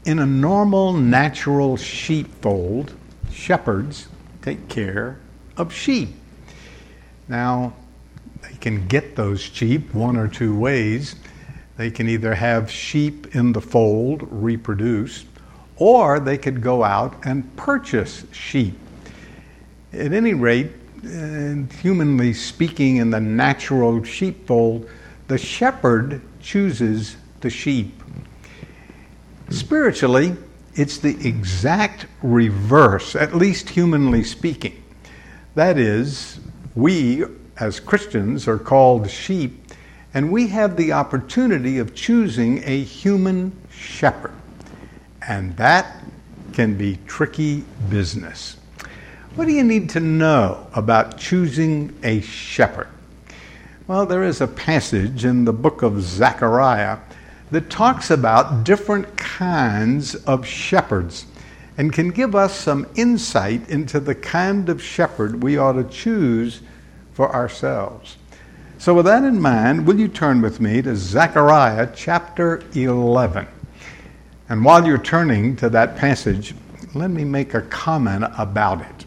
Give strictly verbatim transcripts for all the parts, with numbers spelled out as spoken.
In a normal, natural sheepfold, shepherds take care of sheep. Now, they can get those sheep one or two ways. They can either have sheep in the fold reproduce, or they could go out and purchase sheep. At any rate, uh, humanly speaking, in the natural sheepfold, the shepherd chooses the sheep. Spiritually, it's the exact reverse, at least humanly speaking. That is, we as Christians are called sheep, and we have the opportunity of choosing a human shepherd. And that can be tricky business. What do you need to know about choosing a shepherd? Well, there is a passage in the book of Zechariah that talks about different kinds of shepherds and can give us some insight into the kind of shepherd we ought to choose for ourselves. So with that in mind, will you turn with me to Zechariah chapter eleven? And while you're turning to that passage, let me make a comment about it.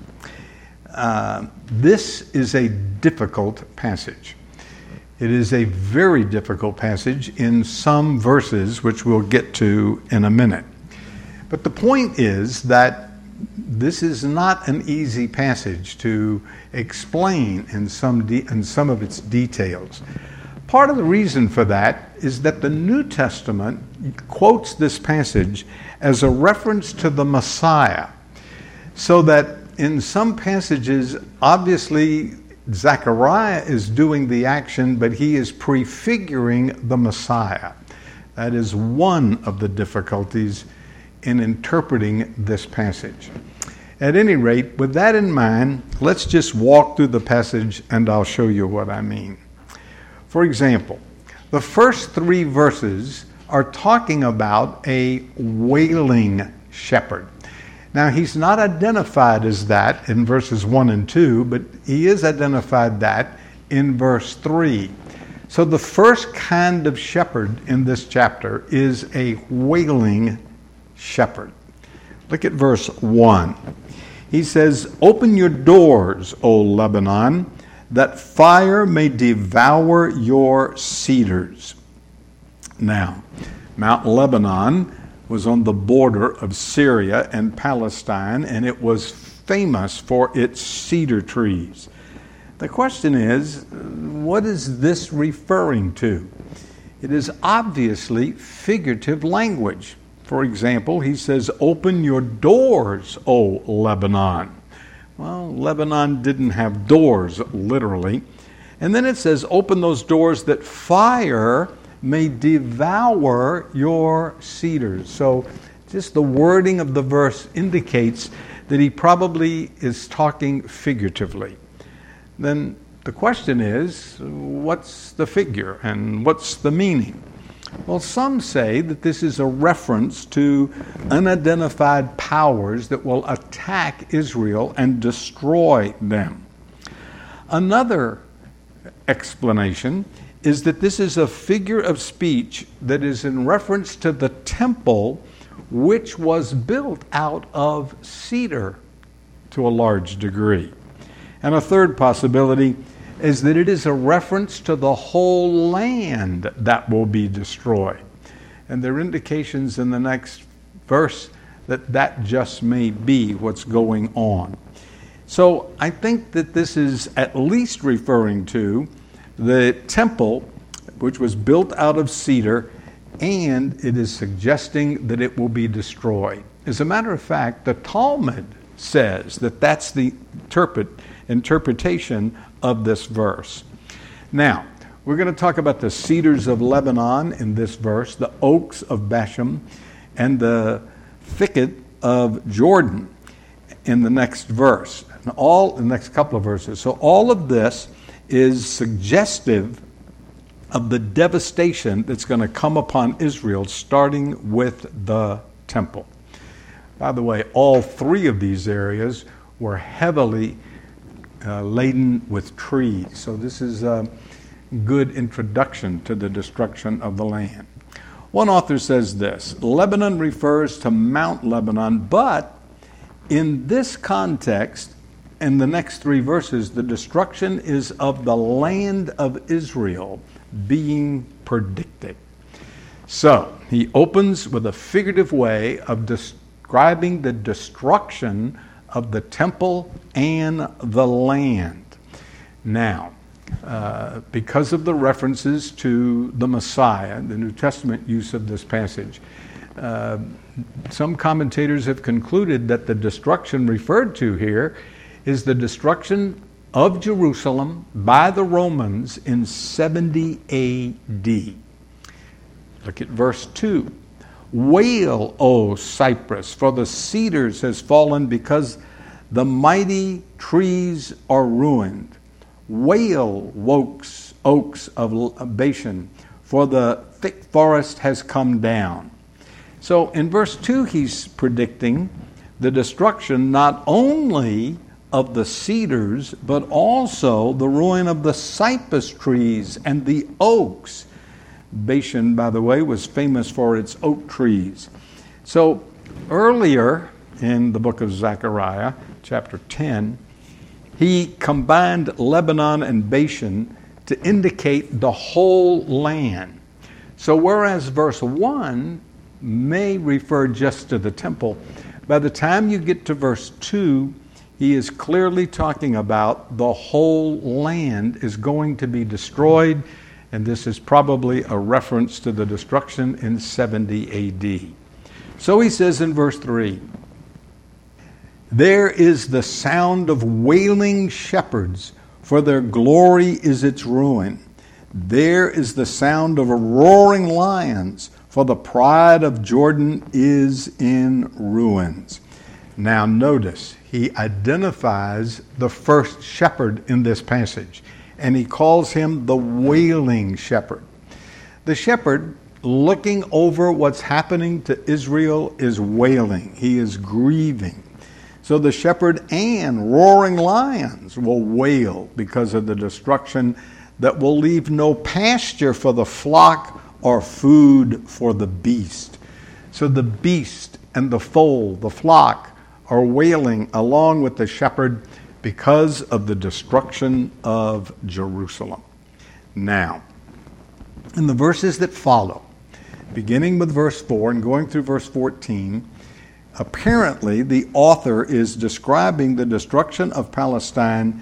Uh, this is a difficult passage. It is a very difficult passage in some verses, which we'll get to in a minute. But the point is that this is not an easy passage to explain in some de- in some of its details. Part of the reason for that is that the New Testament quotes this passage as a reference to the Messiah, so that in some passages, obviously, Zechariah is doing the action, but he is prefiguring the Messiah. That is one of the difficulties in interpreting this passage. At any rate, with that in mind, let's just walk through the passage and I'll show you what I mean. For example, the first three verses are talking about a wailing shepherd. Now, he's not identified as that in verses one and two, but he is identified that in verse three. So the first kind of shepherd in this chapter is a wailing shepherd. Look at verse one. He says, "Open your doors, O Lebanon, that fire may devour your cedars." Now, Mount Lebanon was on the border of Syria and Palestine, and it was famous for its cedar trees. The question is, what is this referring to? It is obviously figurative language. For example, he says, "Open your doors, O Lebanon." Well, Lebanon didn't have doors, literally. And then it says, "Open those doors that fire may devour your cedars." So just the wording of the verse indicates that he probably is talking figuratively. Then the question is, what's the figure and what's the meaning? Well, some say that this is a reference to unidentified powers that will attack Israel and destroy them. Another explanation is that this is a figure of speech that is in reference to the temple, which was built out of cedar to a large degree. And a third possibility is that it is a reference to the whole land that will be destroyed. And there are indications in the next verse that that just may be what's going on. So I think that this is at least referring to the temple, which was built out of cedar, and it is suggesting that it will be destroyed. As a matter of fact, the Talmud says that that's the interpret, interpretation of this verse. Now, we're going to talk about the cedars of Lebanon in this verse, the oaks of Bashan, and the thicket of Jordan in the next verse. And all the next couple of verses. So all of this is suggestive of the devastation that's going to come upon Israel, starting with the temple. By the way, all three of these areas were heavily uh, laden with trees. So this is a good introduction to the destruction of the land. One author says this: Lebanon refers to Mount Lebanon, but in this context, in the next three verses, the destruction is of the land of Israel being predicted. So, he opens with a figurative way of describing the destruction of the temple and the land. Now, uh, because of the references to the Messiah, the New Testament use of this passage, uh, some commentators have concluded that the destruction referred to here is the destruction of Jerusalem by the Romans in seventy A D. Look at verse two. Wail, O Cyprus, for the cedars has fallen because the mighty trees are ruined. Wail, oaks, oaks of Bashan, for the thick forest has come down. So in verse two, he's predicting the destruction not only of the cedars, but also the ruin of the cypress trees and the oaks. Bashan, by the way, was famous for its oak trees. So earlier in the book of Zechariah, chapter ten, he combined Lebanon and Bashan to indicate the whole land. So whereas verse one may refer just to the temple, by the time you get to verse two, he is clearly talking about the whole land is going to be destroyed, and this is probably a reference to the destruction in seventy A D. So he says in verse three, there is the sound of wailing shepherds, for their glory is its ruin. There is the sound of roaring lions, for the pride of Jordan is in ruins. Now notice, he identifies the first shepherd in this passage, and he calls him the wailing shepherd. The shepherd, looking over what's happening to Israel, is wailing. He is grieving. So the shepherd and roaring lions will wail because of the destruction that will leave no pasture for the flock or food for the beast. So the beast and the foal, the flock, are wailing along with the shepherd because of the destruction of Jerusalem. Now, in the verses that follow, beginning with verse four and going through verse fourteen, apparently the author is describing the destruction of Palestine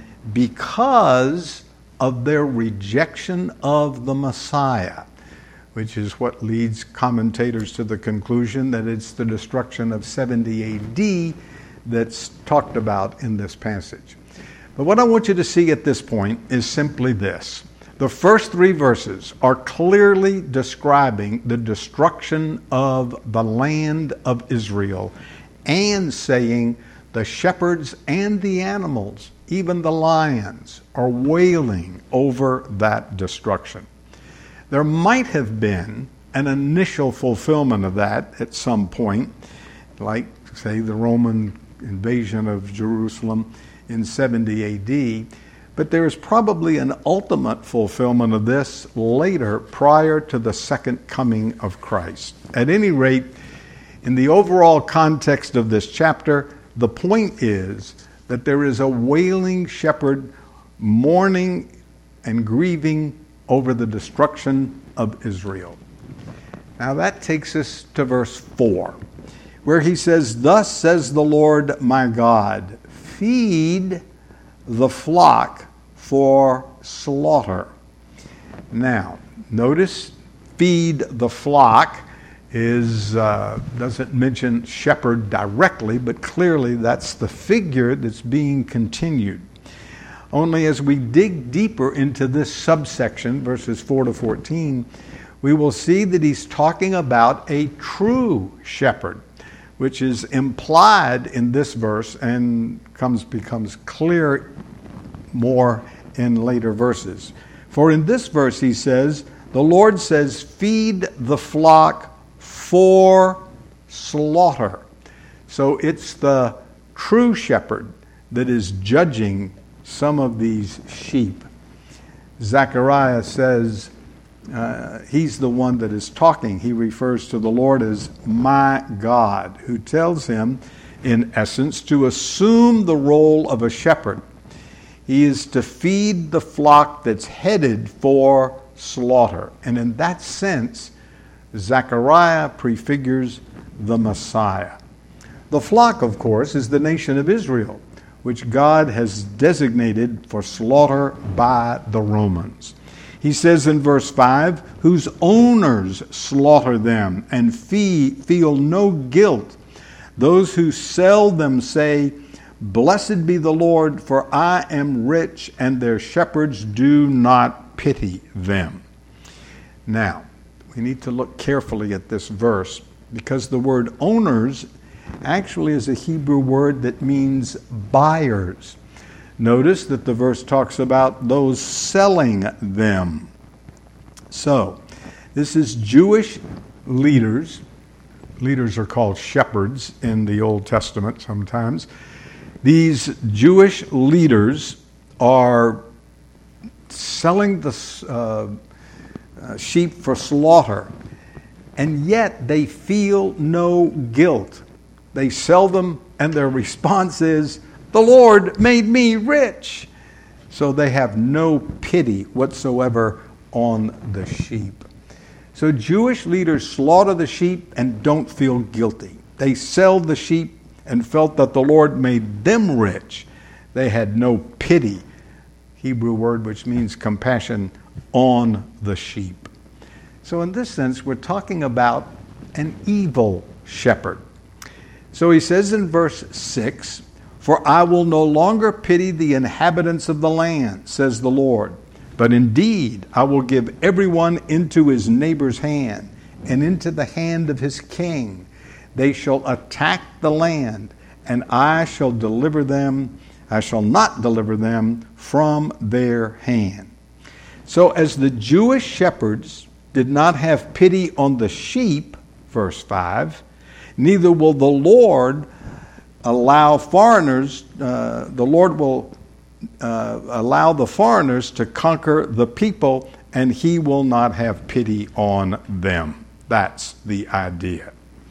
because of their rejection of the Messiah, which is what leads commentators to the conclusion that it's the destruction of seventy A D that's talked about in this passage. But what I want you to see at this point is simply this. The first three verses are clearly describing the destruction of the land of Israel and saying the shepherds and the animals, even the lions, are wailing over that destruction. There might have been an initial fulfillment of that at some point, like, say, the Roman invasion of Jerusalem in seventy A D, but there is probably an ultimate fulfillment of this later, prior to the second coming of Christ. At any rate, in the overall context of this chapter, the point is that there is a wailing shepherd mourning and grieving over the destruction of Israel. Now that takes us to verse four, where he says, thus says the Lord my God, feed the flock for slaughter. Now, notice feed the flock is uh, doesn't mention shepherd directly, but clearly that's the figure that's being continued. Only as we dig deeper into this subsection, verses four to fourteen, we will see that he's talking about a true shepherd, which is implied in this verse and comes becomes clear more in later verses. For in this verse he says, the Lord says, feed the flock for slaughter. So it's the true shepherd that is judging some of these sheep. Zechariah says, uh, he's the one that is talking. He refers to the Lord as my God, who tells him, in essence, to assume the role of a shepherd. He is to feed the flock that's headed for slaughter. And in that sense, Zechariah prefigures the Messiah. The flock, of course, is the nation of Israel, which God has designated for slaughter by the Romans. He says in verse five, whose owners slaughter them and fee, feel no guilt. Those who sell them say, blessed be the Lord, for I am rich, and their shepherds do not pity them. Now, we need to look carefully at this verse, because the word owners actually is a Hebrew word that means buyers. Notice that the verse talks about those selling them. So, this is Jewish leaders. Leaders are called shepherds in the Old Testament sometimes. These Jewish leaders are selling the uh, uh, sheep for slaughter, and yet they feel no guilt. They sell them, and their response is, the Lord made me rich. So they have no pity whatsoever on the sheep. So Jewish leaders slaughter the sheep and don't feel guilty. They sell the sheep and felt that the Lord made them rich. They had no pity, Hebrew word which means compassion, on the sheep. So in this sense, we're talking about an evil shepherd. So he says in verse six, for I will no longer pity the inhabitants of the land, says the Lord, but indeed I will give everyone into his neighbor's hand and into the hand of his king. They shall attack the land, and I shall deliver them. I shall not deliver them from their hand. So as the Jewish shepherds did not have pity on the sheep, verse five, neither will the Lord allow foreigners, uh, the Lord will uh, allow the foreigners to conquer the people, and he will not have pity on them. That's the idea.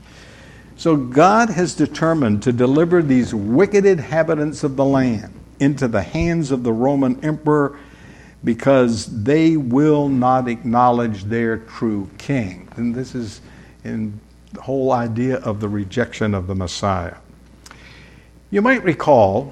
So God has determined to deliver these wicked inhabitants of the land into the hands of the Roman emperor because they will not acknowledge their true king. And this is in the whole idea of the rejection of the Messiah. You might recall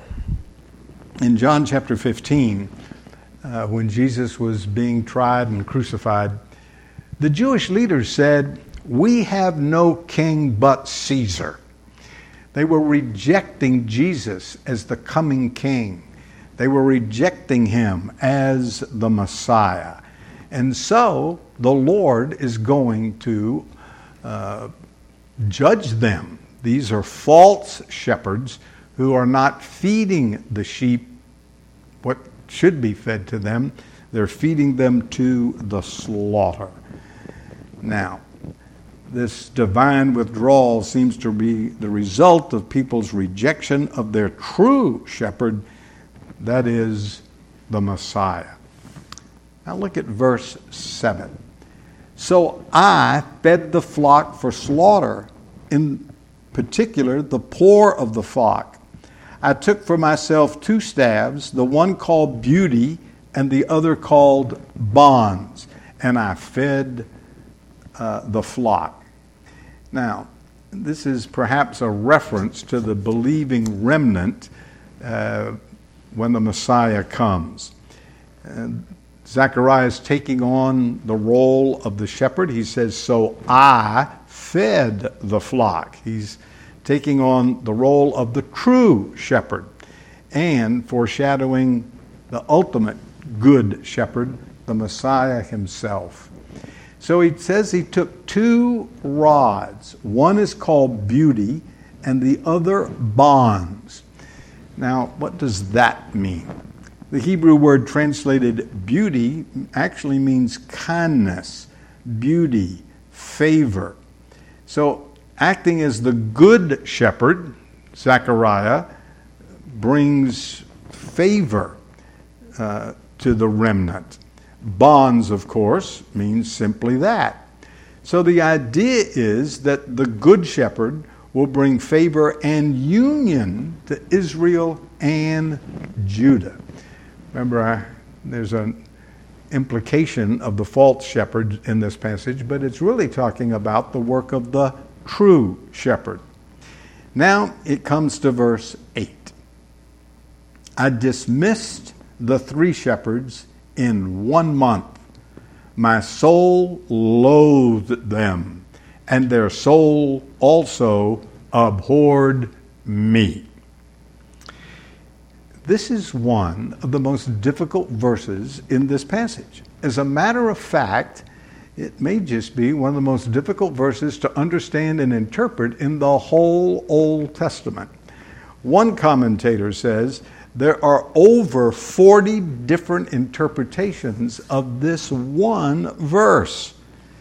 in John chapter fifteen, uh, when Jesus was being tried and crucified, the Jewish leaders said, we have no king but Caesar. They were rejecting Jesus as the coming king. They were rejecting him as the Messiah. And so the Lord is going to uh, judge them. These are false shepherds who are not feeding the sheep what should be fed to them. They're feeding them to the slaughter. Now, this divine withdrawal seems to be the result of people's rejection of their true shepherd, that is, the Messiah. Now look at verse seven. So I fed the flock for slaughter, in particular the poor of the flock. I took for myself two staves, the one called Beauty and the other called Bonds, and I fed uh, the flock. Now, this is perhaps a reference to the believing remnant uh, when the Messiah comes. And Zechariah is taking on the role of the shepherd. He says, so I fed the flock. He's taking on the role of the true shepherd and foreshadowing the ultimate good shepherd, the Messiah himself. So he says he took two rods. One is called Beauty and the other Bonds. Now, what does that mean? The Hebrew word translated beauty actually means kindness, beauty, favor. So acting as the good shepherd, Zechariah brings favor uh, to the remnant. Bonds, of course, means simply that. So the idea is that the Good Shepherd will bring favor and union to Israel and Judah. Remember, I, there's an implication of the false shepherd in this passage, but it's really talking about the work of the true shepherd. Now it comes to verse eight. I dismissed the three shepherds in one month. My soul loathed them, and their soul also abhorred me. This is one of the most difficult verses in this passage. As a matter of fact, it may just be one of the most difficult verses to understand and interpret in the whole Old Testament. One commentator says there are over forty different interpretations of this one verse.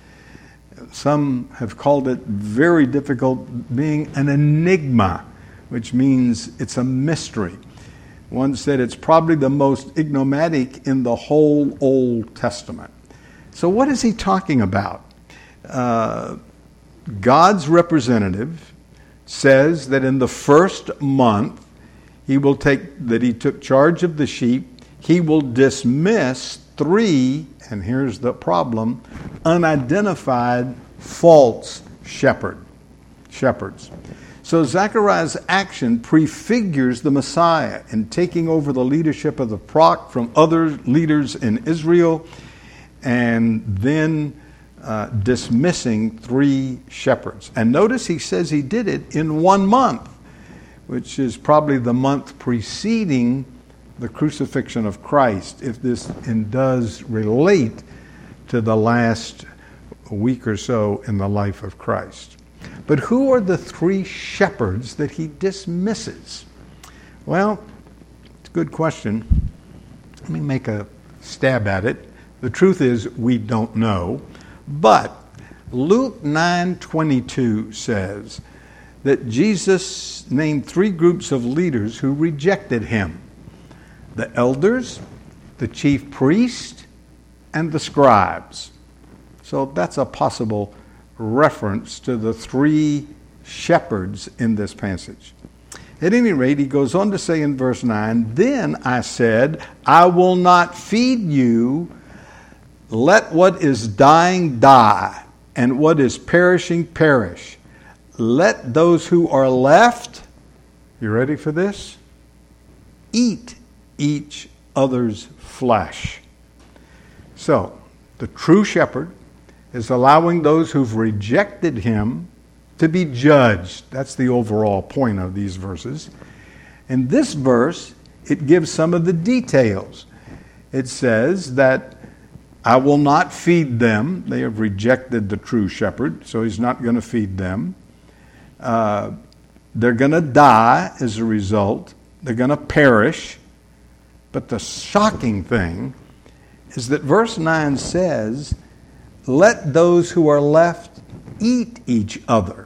Some have called it very difficult, being an enigma, which means it's a mystery. One said it's probably the most enigmatic in the whole Old Testament. So what is he talking about? Uh, God's representative says that in the first month, he will take, that he took charge of the sheep, he will dismiss three, and here's the problem, unidentified false shepherd, shepherds. So Zechariah's action prefigures the Messiah in taking over the leadership of the flock from other leaders in Israel, and then uh, dismissing three shepherds. And notice he says he did it in one month, which is probably the month preceding the crucifixion of Christ, if this and does relate to the last week or so in the life of Christ. But who are the three shepherds that he dismisses? Well, it's a good question. Let me make a stab at it. The truth is, we don't know. But Luke nine twenty-two says that Jesus named three groups of leaders who rejected him: the elders, the chief priest, and the scribes. So that's a possible reference to the three shepherds in this passage. At any rate, he goes on to say in verse nine, then I said, I will not feed you. Let what is dying die, and what is perishing perish. Let those who are left, you ready for this? Eat each other's flesh. So, the true shepherd is allowing those who've rejected him to be judged. That's the overall point of these verses. In this verse, it gives some of the details. It says that I will not feed them. They have rejected the true shepherd, so he's not going to feed them. Uh, they're going to die as a result. They're going to perish. But the shocking thing is that verse nine says, let those who are left eat each other.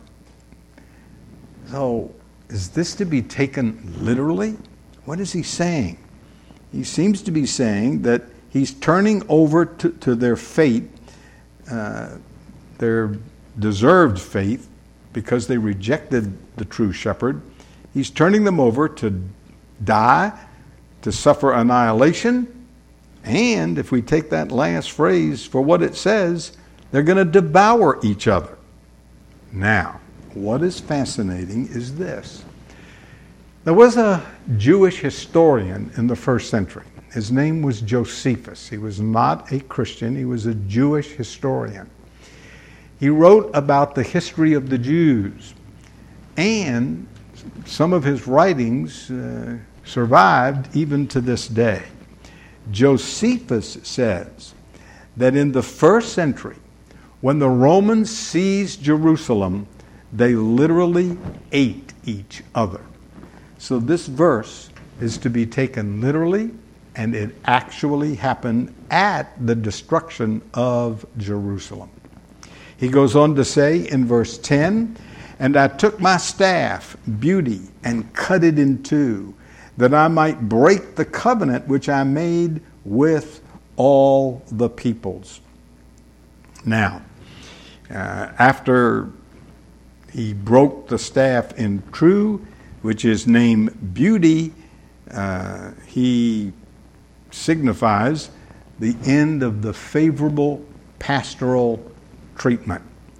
So, is this to be taken literally? What is he saying? He seems to be saying that he's turning over to, to their fate, uh, their deserved fate, because they rejected the true shepherd. He's turning them over to die, to suffer annihilation, and if we take that last phrase for what it says, they're going to devour each other. Now, what is fascinating is this. There was a Jewish historian in the first century. His name was Josephus. He was not a Christian. He was a Jewish historian. He wrote about the history of the Jews, and some of his writings uh, survived even to this day. Josephus says that in the first century, when the Romans seized Jerusalem, they literally ate each other. So this verse is to be taken literally, and it actually happened at the destruction of Jerusalem. He goes on to say in verse ten, and I took my staff, beauty, and cut it in two, that I might break the covenant which I made with all the peoples. Now, uh, after he broke the staff in two, which is named Beauty, uh, he signifies the end of the favorable pastoral treatment.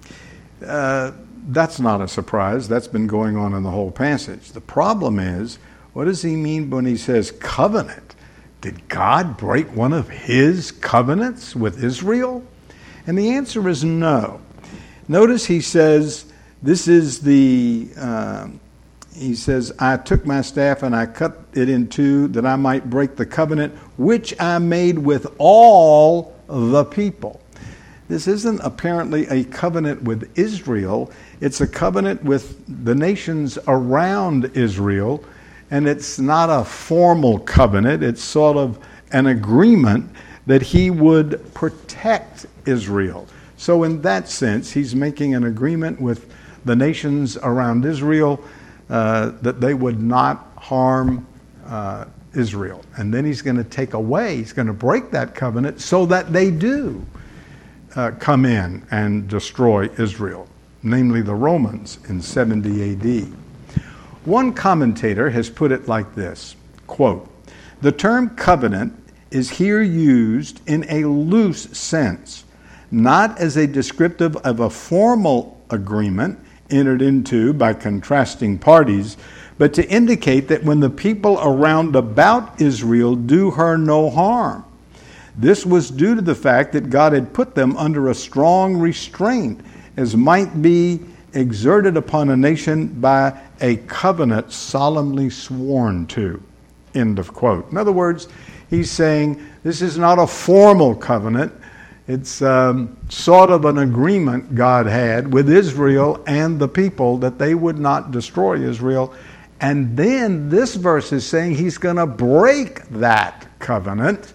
Uh, that's not a surprise. That's been going on in the whole passage. The problem is, what does he mean when he says covenant? Did God break one of his covenants with Israel? And the answer is no. Notice he says, this is the, uh, he says, I took my staff and I cut it in two that I might break the covenant which I made with all the people. This isn't apparently a covenant with Israel. It's a covenant with the nations around Israel. And it's not a formal covenant. It's sort of an agreement that he would protect Israel. So in that sense, he's making an agreement with the nations around Israel uh, that they would not harm uh, Israel. And then he's going to take away, he's going to break that covenant so that they do uh, come in and destroy Israel, namely the Romans in seventy A D. One commentator has put it like this, quote, the term covenant is here used in a loose sense, not as a descriptive of a formal agreement entered into by contrasting parties, but to indicate that when the people around about Israel do her no harm. This was due to the fact that God had put them under a strong restraint, as might be exerted upon a nation by a covenant solemnly sworn to. End of quote. In other words, he's saying this is not a formal covenant. It's um, sort of an agreement God had with Israel and the people that they would not destroy Israel. And then this verse is saying he's going to break that covenant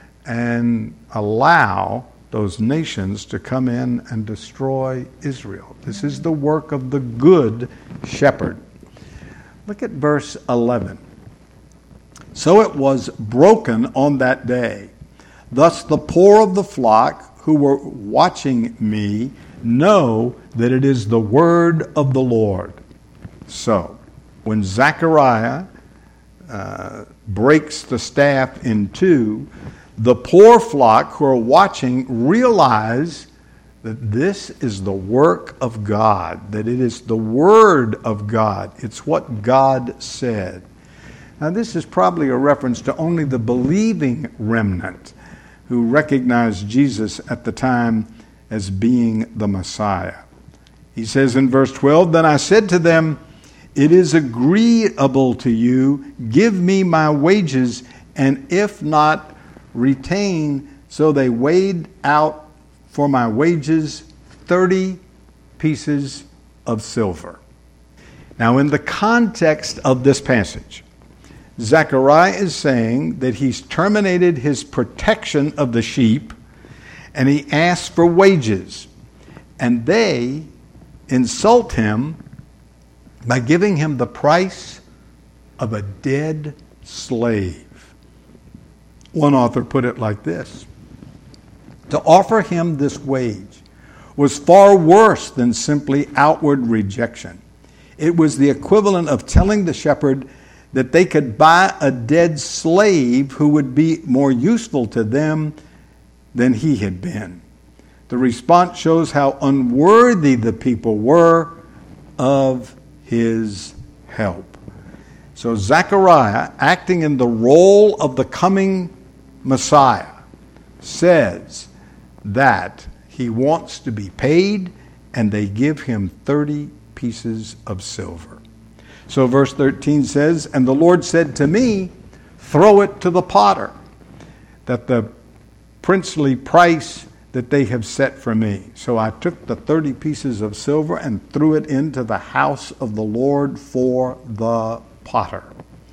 and allow those nations to come in and destroy Israel. This is the work of the good shepherd. Look at verse eleven. So it was broken on that day. Thus the poor of the flock who were watching me know that it is the word of the Lord. So, when Zechariah uh, breaks the staff in two, the poor flock who are watching realize that this is the work of God, that it is the word of God. It's what God said. Now, this is probably a reference to only the believing remnant who recognized Jesus at the time as being the Messiah. He says in verse twelve, then I said to them, it is agreeable to you, give me my wages, and if not, retain. So they weighed out for my wages thirty pieces of silver. Now, in the context of this passage, Zechariah is saying that he's terminated his protection of the sheep and he asks for wages. And they insult him by giving him the price of a dead slave. One author put it like this: to offer him this wage was far worse than simply outward rejection. It was the equivalent of telling the shepherd that they could buy a dead slave who would be more useful to them than he had been. The response shows how unworthy the people were of his help. So Zechariah, acting in the role of the coming Messiah, says that he wants to be paid, and they give him thirty pieces of silver. So verse thirteen says, and the Lord said to me, throw it to the potter, that the princely price that they have set for me. So I took the thirty pieces of silver and threw it into the house of the Lord for the potter.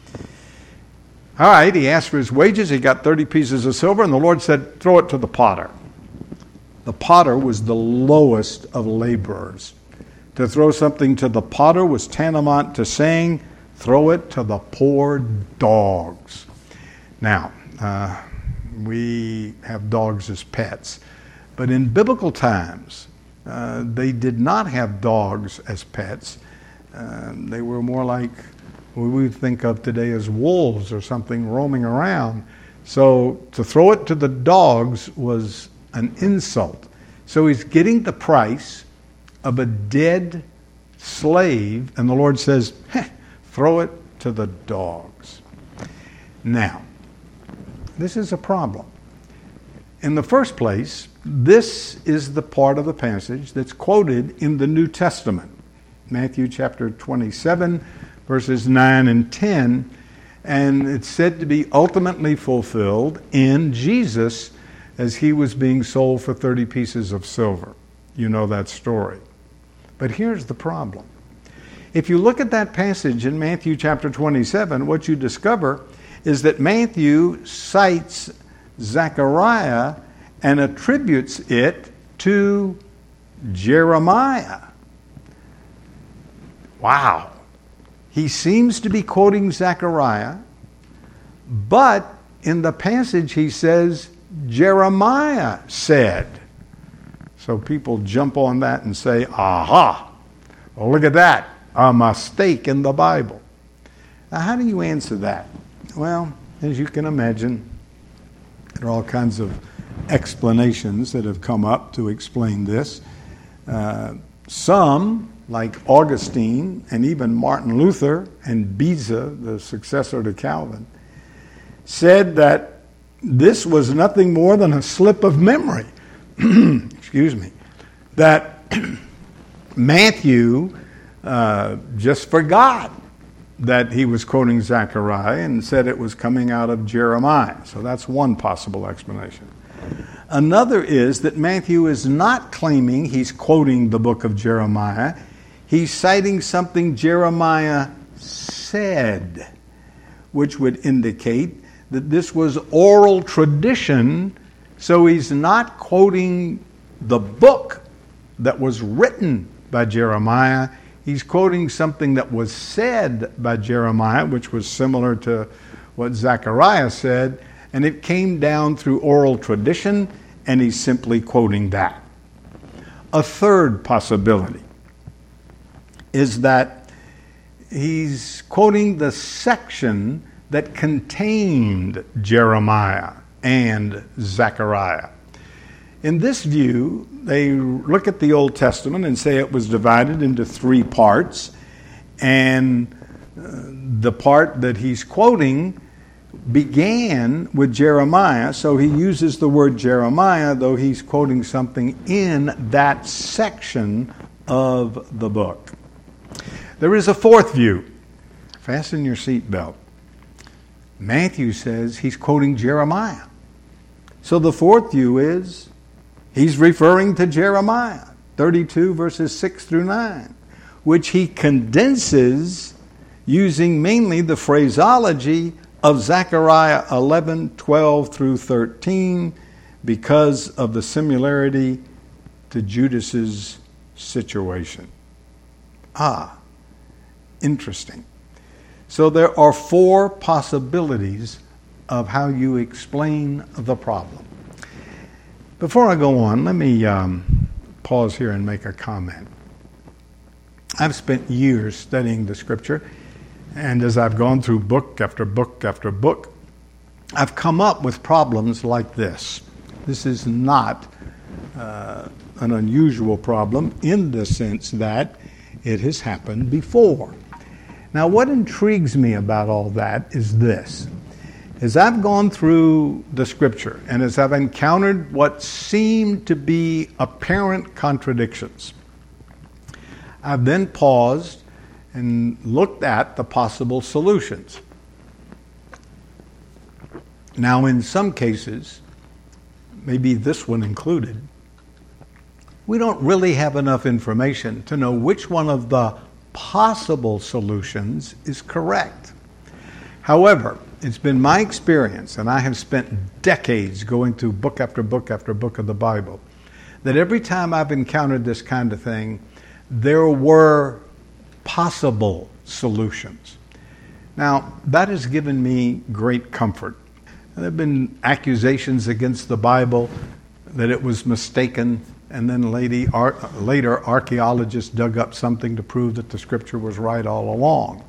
All right, he asked for his wages. He got thirty pieces of silver, and the Lord said, throw it to the potter. The potter was the lowest of laborers. To throw something to the potter was tantamount to saying, throw it to the poor dogs. Now, uh, We have dogs as pets. But in biblical times, uh, they did not have dogs as pets. Uh, they were more like what we think of today as wolves or something roaming around. So to throw it to the dogs was an insult. So he's getting the price of a dead slave, and the Lord says, throw it to the dogs. Now, this is a problem. In the first place, this is the part of the passage that's quoted in the New Testament. Matthew chapter twenty-seven, verses nine and ten, and it's said to be ultimately fulfilled in Jesus as he was being sold for thirty pieces of silver. You know that story. But here's the problem. If you look at that passage in Matthew chapter twenty-seven, what you discover is that Matthew cites Zechariah and attributes it to Jeremiah. Wow. He seems to be quoting Zechariah, but in the passage he says, Jeremiah said. So people jump on that and say, aha, well, look at that, a mistake in the Bible. Now, how do you answer that? Well, as you can imagine, there are all kinds of explanations that have come up to explain this. Uh, some, like Augustine and even Martin Luther and Beza, the successor to Calvin, said that this was nothing more than a slip of memory. Excuse me. That Matthew uh, just forgot that he was quoting Zechariah and said it was coming out of Jeremiah. So that's one possible explanation. Another is that Matthew is not claiming he's quoting the book of Jeremiah. He's citing something Jeremiah said, which would indicate that this was oral tradition, so he's not quoting the book that was written by Jeremiah. He's quoting something that was said by Jeremiah, which was similar to what Zechariah said, and it came down through oral tradition, and he's simply quoting that. A third possibility is that he's quoting the section that contained Jeremiah and Zechariah. In this view, they look at the Old Testament and say it was divided into three parts, and uh, the part that he's quoting began with Jeremiah, so he uses the word Jeremiah, though he's quoting something in that section of the book. There is a fourth view. Fasten your seatbelt. Matthew says he's quoting Jeremiah. So the fourth view is he's referring to Jeremiah, thirty-two verses six through nine, which he condenses using mainly the phraseology of Zechariah eleven, twelve through thirteen because of the similarity to Judas's situation. Ah, interesting. So there are four possibilities of how you explain the problem. Before I go on, let me um, pause here and make a comment. I've spent years studying the Scripture, and as I've gone through book after book after book, I've come up with problems like this. This is not uh, an unusual problem in the sense that it has happened before. Now, what intrigues me about all that is this. As I've gone through the Scripture and as I've encountered what seemed to be apparent contradictions, I've then paused and looked at the possible solutions. Now, in some cases, maybe this one included, we don't really have enough information to know which one of the possible solutions is correct. However, it's been my experience, and I have spent decades going through book after book after book of the Bible, that every time I've encountered this kind of thing, there were possible solutions. Now, that has given me great comfort. There have been accusations against the Bible that it was mistaken, and then lady, ar- later archaeologists dug up something to prove that the Scripture was right all along.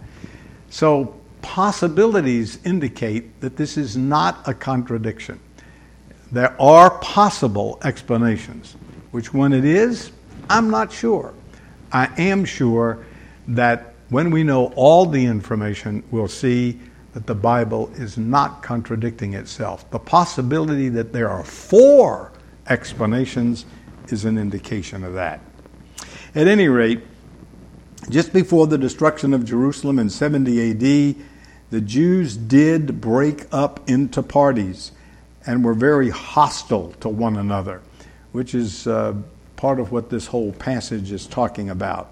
So possibilities indicate that this is not a contradiction. There are possible explanations. Which one it is, I'm not sure. I am sure that when we know all the information, we'll see that the Bible is not contradicting itself. The possibility that there are four explanations is an indication of that. At any rate, just before the destruction of Jerusalem in seventy A D, the Jews did break up into parties and were very hostile to one another, which is uh, part of what this whole passage is talking about.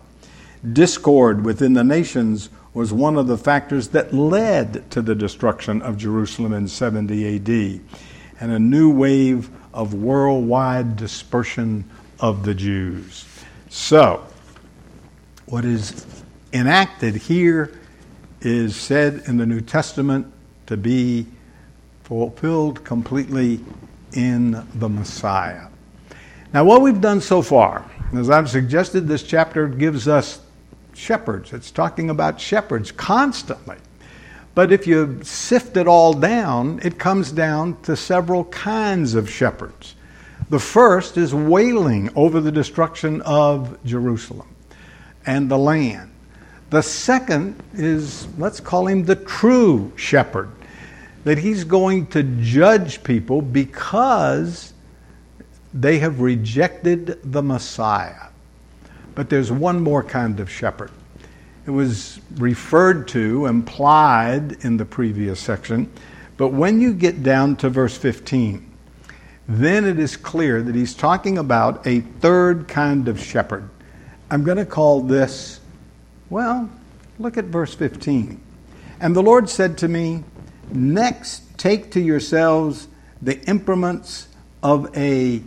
Discord within the nations was one of the factors that led to the destruction of Jerusalem in seventy A D, and a new wave of worldwide dispersion of the Jews. So, what is enacted here is said in the New Testament to be fulfilled completely in the Messiah. Now, what we've done so far, as I've suggested, this chapter gives us shepherds. It's talking about shepherds constantly. But if you sift it all down, it comes down to several kinds of shepherds. The first is wailing over the destruction of Jerusalem and the land. The second is, let's call him the true shepherd, that he's going to judge people because they have rejected the Messiah. But there's one more kind of shepherd. It was referred to, implied in the previous section, but when you get down to verse fifteen, then it is clear that he's talking about a third kind of shepherd. I'm going to call this, well, look at verse fifteen. And the Lord said to me, next take to yourselves the implements of a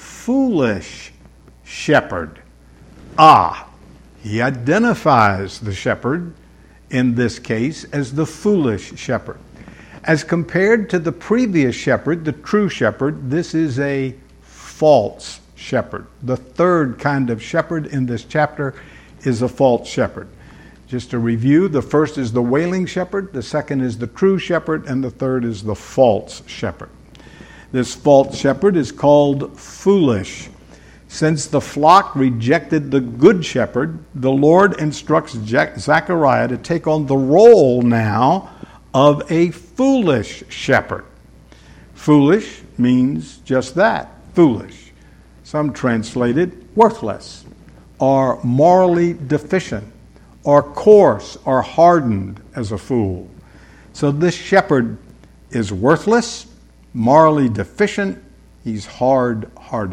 foolish shepherd. Ah, he identifies the shepherd in this case as the foolish shepherd. As compared to the previous shepherd, the true shepherd, this is a false shepherd. The third kind of shepherd in this chapter is a false shepherd. Just to review, the first is the wailing shepherd, the second is the true shepherd, and the third is the false shepherd. This false shepherd is called foolish. Since the flock rejected the good shepherd, the Lord instructs Zechariah to take on the role now of a foolish shepherd. Foolish means just that, foolish. Some translate it worthless, or morally deficient, or coarse, or hardened as a fool. So this shepherd is worthless, morally deficient, he's hard-hearted.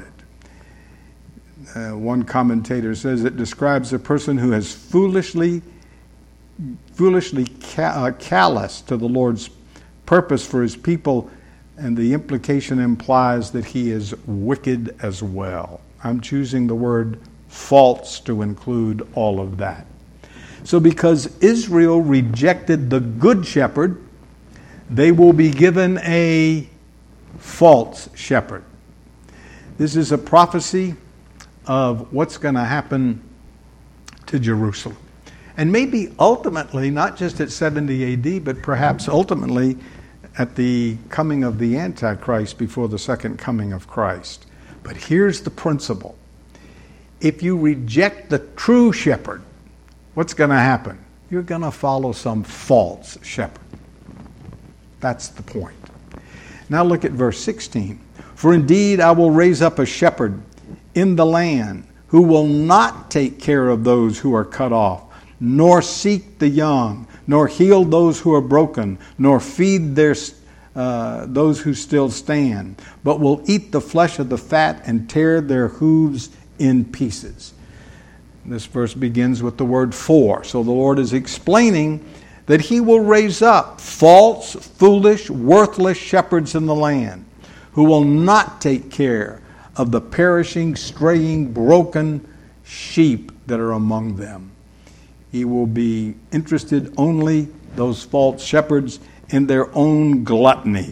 Uh, one commentator says it describes a person who has foolishly, foolishly ca- uh, callous to the Lord's purpose for his people, and the implication implies that he is wicked as well. I'm choosing the word false to include all of that. So because Israel rejected the good shepherd, they will be given a false shepherd. This is a prophecy of what's going to happen to Jerusalem. And maybe ultimately, not just at seventy A D, but perhaps ultimately at the coming of the Antichrist before the second coming of Christ. But here's the principle. If you reject the true shepherd, what's going to happen? You're going to follow some false shepherd. That's the point. Now look at verse sixteen. For indeed I will raise up a shepherd in the land, who will not take care of those who are cut off, nor seek the young, nor heal those who are broken, nor feed their uh, those who still stand, but will eat the flesh of the fat and tear their hooves in pieces. This verse begins with the word for. So the Lord is explaining that he will raise up false, foolish, worthless shepherds in the land, who will not take care of the perishing, straying, broken sheep that are among them. He will be interested only, those false shepherds, in their own gluttony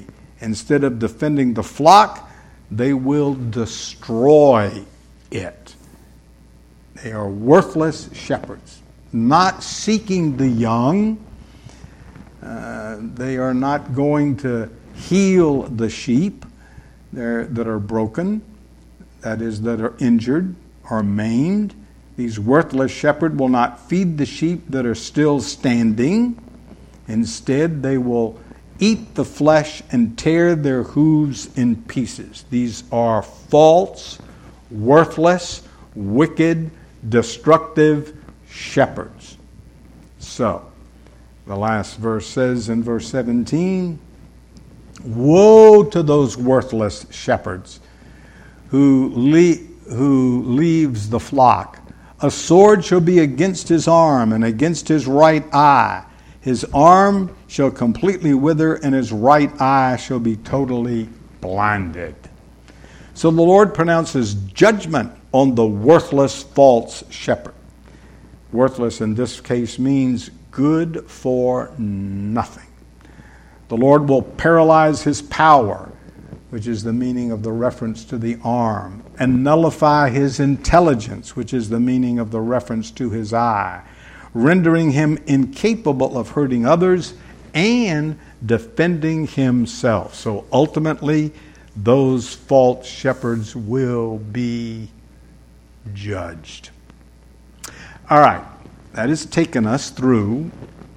Instead of defending the flock, they will destroy it. They are worthless shepherds, not seeking the young. Uh, they are not going to heal the sheep that are broken, that is, that are injured or maimed. These worthless shepherds will not feed the sheep that are still standing. Instead, they will eat the flesh and tear their hooves in pieces. These are false, worthless, wicked, destructive shepherds. So, the last verse says in verse seventeen, woe to those worthless shepherds who, le- who leaves the flock. A sword shall be against his arm and against his right eye. His arm shall completely wither and his right eye shall be totally blinded. So the Lord pronounces judgment on the worthless false shepherd. Worthless in this case means good for nothing. The Lord will paralyze his power, which is the meaning of the reference to the arm, and nullify his intelligence, which is the meaning of the reference to his eye, rendering him incapable of hurting others and defending himself. So ultimately, those false shepherds will be judged. All right, that has taken us through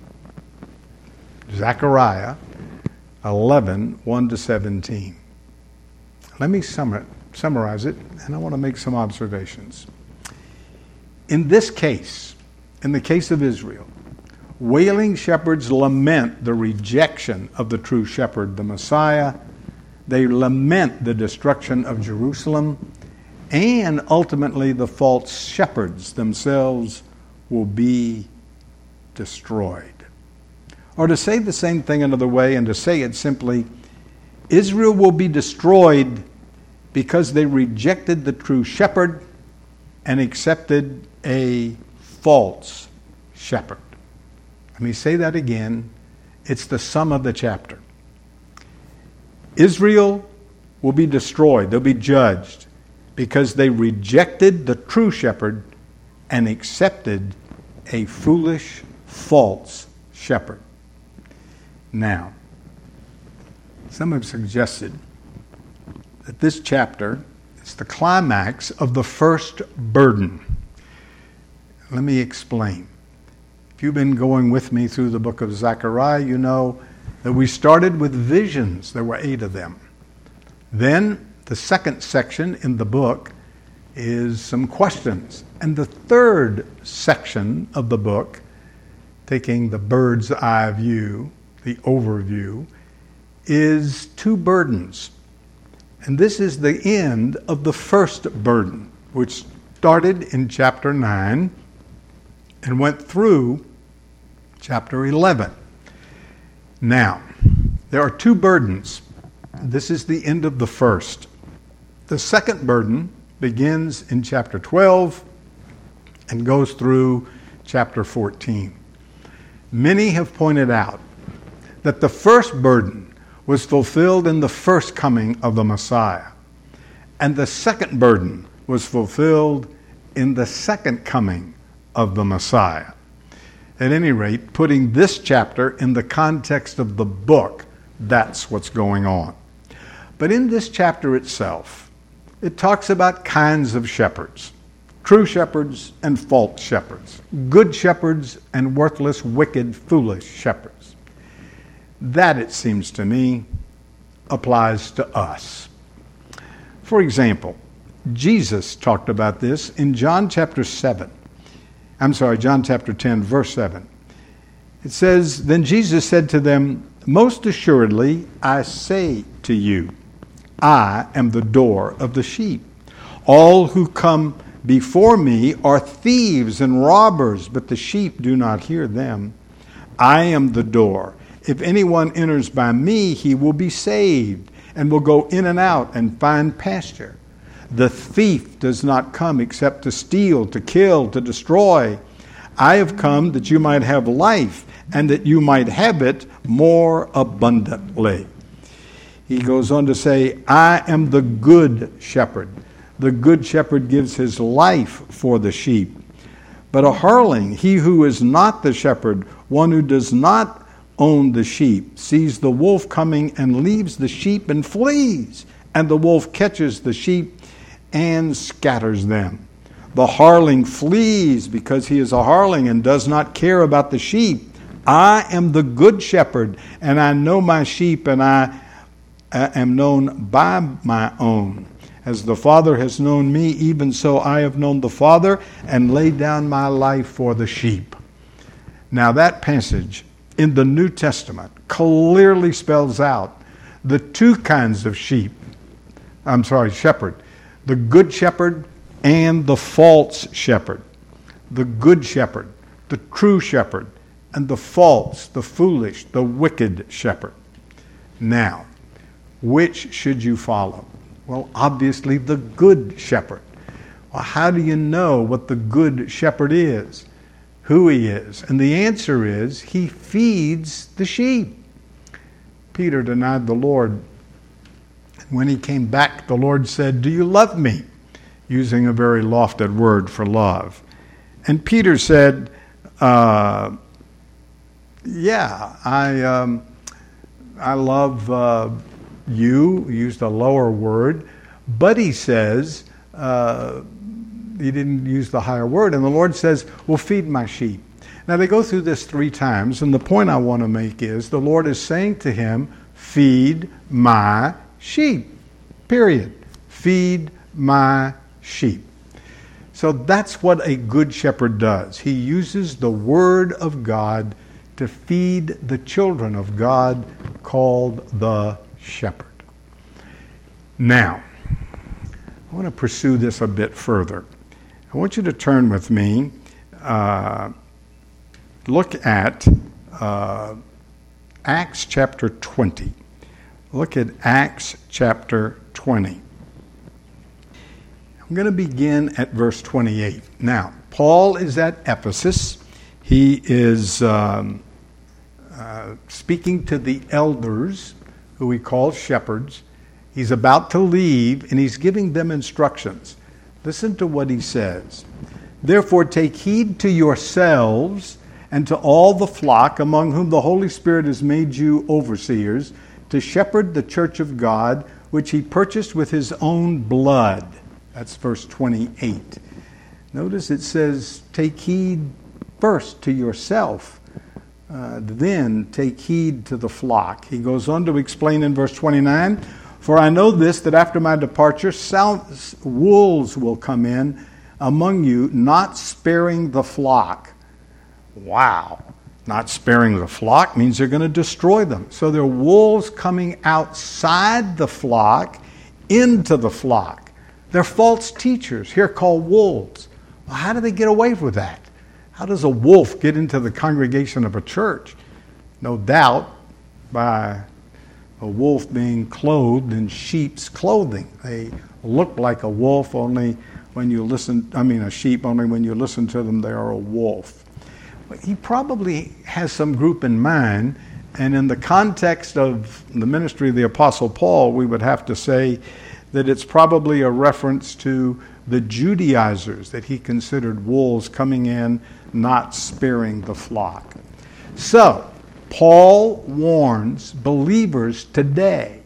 Zechariah eleven, one to seventeen. Let me sum- summarize it, and I want to make some observations. In this case, in the case of Israel, wailing shepherds lament the rejection of the true shepherd, the Messiah. They lament the destruction of Jerusalem, and ultimately the false shepherds themselves will be destroyed. Or to say the same thing another way, and to say it simply, Israel will be destroyed because they rejected the true shepherd and accepted a false shepherd. Let me say that again. It's the sum of the chapter. Israel will be destroyed. They'll be judged because they rejected the true shepherd and accepted a foolish, false shepherd. Now, some have suggested that this chapter is the climax of the first burden. Let me explain. If you've been going with me through the book of Zechariah, you know that we started with visions. There were eight of them. Then the second section in the book is some questions. And the third section of the book, taking the bird's eye view, the overview, is two burdens. And this is the end of the first burden, which started in chapter nine and went through chapter eleven. Now, there are two burdens. This is the end of the first. The second burden begins in chapter twelve and goes through chapter fourteen. Many have pointed out that the first burden was fulfilled in the first coming of the Messiah, and the second burden was fulfilled in the second coming of the Messiah. At any rate, putting this chapter in the context of the book, that's what's going on. But in this chapter itself, it talks about kinds of shepherds, true shepherds and false shepherds, good shepherds and worthless, wicked, foolish shepherds. That, it seems to me, applies to us. For example, Jesus talked about this in John chapter seven. I'm sorry, John chapter ten, verse seven. It says, "Then Jesus said to them, Most assuredly, I say to you, I am the door of the sheep. All who come before me are thieves and robbers, but the sheep do not hear them. I am the door. If anyone enters by me, he will be saved, and will go in and out and find pasture. The thief does not come except to steal, to kill, to destroy. I have come that you might have life, and that you might have it more abundantly." He goes on to say, I am the good shepherd. The good shepherd gives his life for the sheep. But a hireling, he who is not the shepherd, one who does not own the sheep, sees the wolf coming and leaves the sheep and flees. And the wolf catches the sheep and scatters them. The hireling flees because he is a hireling and does not care about the sheep. I am the good shepherd, and I know my sheep, and I am known by my own. As the Father has known me, even so I have known the Father, and laid down my life for the sheep. Now that passage in the New Testament clearly spells out the two kinds of sheep. I'm sorry, shepherd. The good shepherd and the false shepherd. The good shepherd, the true shepherd, and the false, the foolish, the wicked shepherd. Now, which should you follow? Well, obviously the good shepherd. Well, how do you know what the good shepherd is? Who he is? And the answer is, he feeds the sheep. Peter denied the Lord. When he came back, the Lord said, do you love me? Using a very lofted word for love. And Peter said, uh, yeah, I um, I love uh, you. He used a lower word. But he says, uh, he didn't use the higher word. And the Lord says, well, feed my sheep. Now they go through this three times. And the point I want to make is the Lord is saying to him, feed my sheep. Period. Feed my sheep. So that's what a good shepherd does. He uses the word of God to feed the children of God, called the shepherd. Now, I want to pursue this a bit further. I want you to turn with me, uh, look at uh, Acts chapter twenty. Look at Acts chapter twenty. I'm going to begin at verse twenty-eight. Now, Paul is at Ephesus. He is um, uh, speaking to the elders, who he calls shepherds. He's about to leave, and he's giving them instructions. Listen to what he says. Therefore, take heed to yourselves and to all the flock among whom the Holy Spirit has made you overseers, to shepherd the church of God, which he purchased with his own blood. That's verse twenty-eight. Notice it says, take heed first to yourself, uh, then take heed to the flock. He goes on to explain in verse twenty-nine, for I know this, that after my departure, wolves will come in among you, not sparing the flock. Wow. Not sparing the flock means they're going to destroy them. So there are wolves coming outside the flock into the flock. They're false teachers, here called wolves. Well, how do they get away with that? How does a wolf get into the congregation of a church? No doubt by a wolf being clothed in sheep's clothing. They look like a wolf, only when you listen, I mean a sheep, only when you listen to them they are a wolf. But he probably has some group in mind, and in the context of the ministry of the Apostle Paul, we would have to say that it's probably a reference to the Judaizers, that he considered wolves coming in, not sparing the flock. So, Paul warns believers today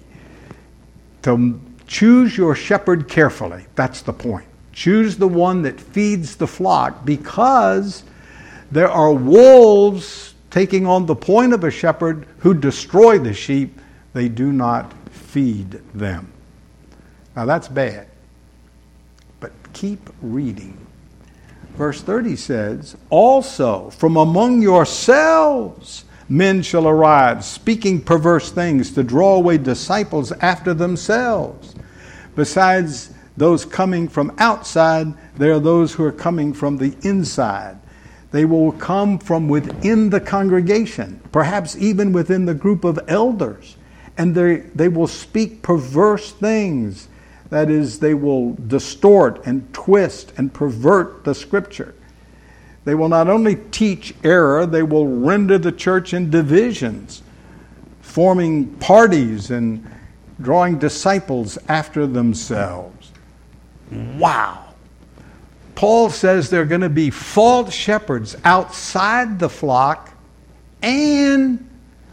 to choose your shepherd carefully. That's the point. Choose the one that feeds the flock, because there are wolves taking on the point of a shepherd who destroy the sheep. They do not feed them. Now that's bad. But keep reading. Verse thirty says, also from among yourselves men shall arise, speaking perverse things to draw away disciples after themselves. Besides those coming from outside, there are those who are coming from the inside. They will come from within the congregation, perhaps even within the group of elders. And they, they will speak perverse things. That is, they will distort and twist and pervert the Scripture. They will not only teach error, they will render the church in divisions, forming parties and drawing disciples after themselves. Wow. Paul says there are going to be false shepherds outside the flock and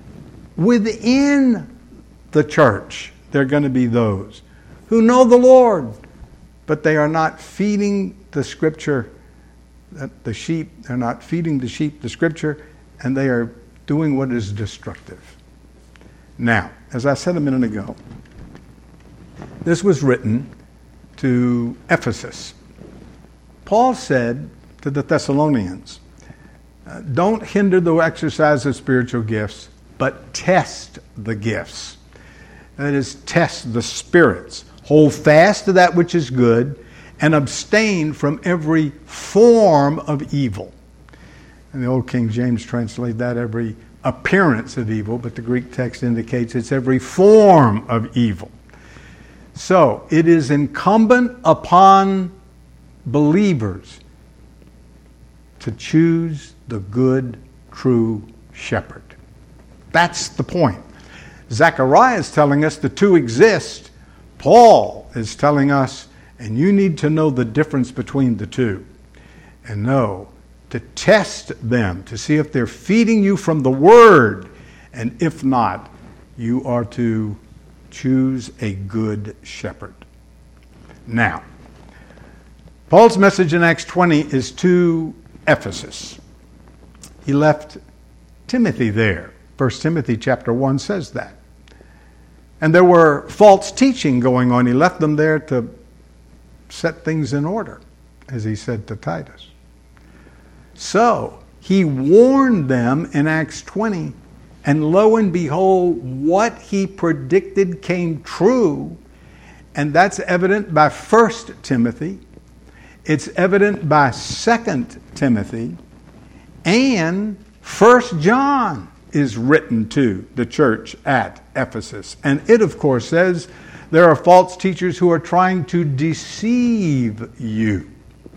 within the church. There are going to be those who know the Lord, but they are not feeding the Scripture, the sheep. They're not feeding the sheep the Scripture, and they are doing what is destructive. Now, as I said a minute ago, this was written to Ephesus. Paul said to the Thessalonians, don't hinder the exercise of spiritual gifts, but test the gifts. That is, test the spirits. Hold fast to that which is good, and abstain from every form of evil. And the old King James translate that every appearance of evil, but the Greek text indicates it's every form of evil. So, it is incumbent upon believers to choose the good, true shepherd. That's the point. Zechariah is telling us the two exist. Paul is telling us, and you need to know the difference between the two. And know to test them, to see if they're feeding you from the Word. And if not, you are to choose a good shepherd. Now, Paul's message in Acts twenty is to Ephesus. He left Timothy there. First Timothy chapter one says that. And there were false teaching going on. He left them there to set things in order, as he said to Titus. So, he warned them in Acts twenty, and lo and behold, what he predicted came true, and that's evident by First Timothy. It's evident by Second Timothy, and First John is written to the church at Ephesus. And it, of course, says there are false teachers who are trying to deceive you.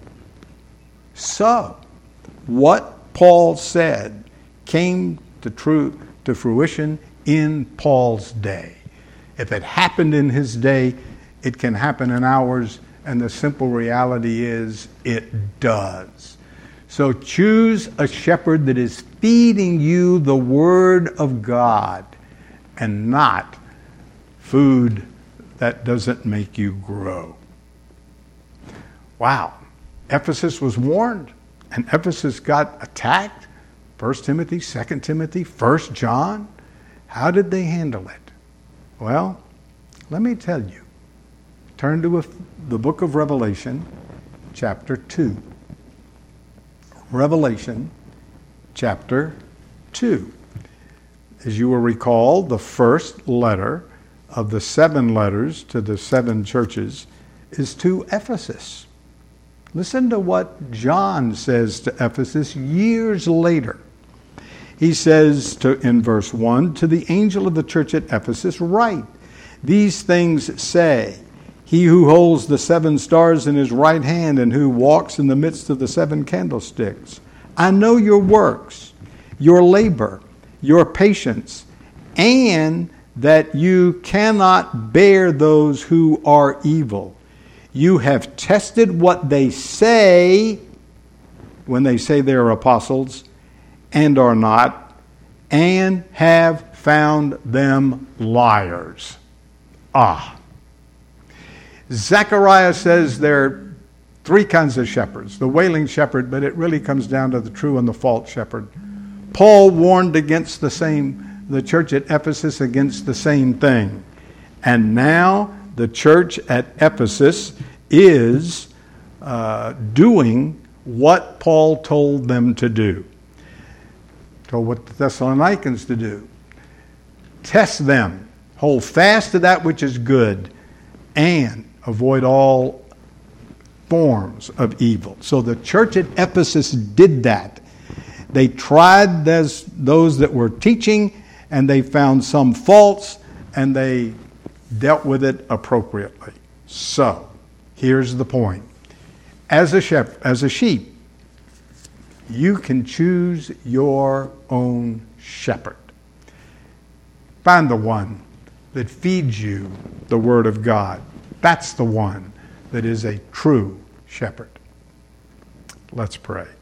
So, what Paul said came to true to fruition in Paul's day. If it happened in his day, it can happen in ours, and the simple reality is it does. So choose a shepherd that is feeding you the Word of God and not food that doesn't make you grow. Wow. Ephesus was warned, and Ephesus got attacked. First Timothy, Second Timothy, First John. How did they handle it? Well, let me tell you. Turn to a, the book of Revelation, chapter two. Revelation, chapter two. As you will recall, the first letter of the seven letters to the seven churches is to Ephesus. Listen to what John says to Ephesus years later. He says to, in verse one, to the angel of the church at Ephesus, write, these things say, he who holds the seven stars in his right hand and who walks in the midst of the seven candlesticks. I know your works, your labor, your patience, and that you cannot bear those who are evil. You have tested what they say when they say they are apostles and are not, and have found them liars. Ah. Zechariah says there are three kinds of shepherds. The wailing shepherd, but it really comes down to the true and the false shepherd. Paul warned against the same, the church at Ephesus against the same thing. And now the church at Ephesus is uh, doing what Paul told them to do. Told what the Thessalonians to do. Test them. Hold fast to that which is good. And avoid all forms of evil. So the church at Ephesus did that. They tried those, those that were teaching, and they found some faults, and they dealt with it appropriately. So, here's the point. As a shepherd, as a sheep, you can choose your own shepherd. Find the one that feeds you the Word of God. That's the one that is a true shepherd. Let's pray.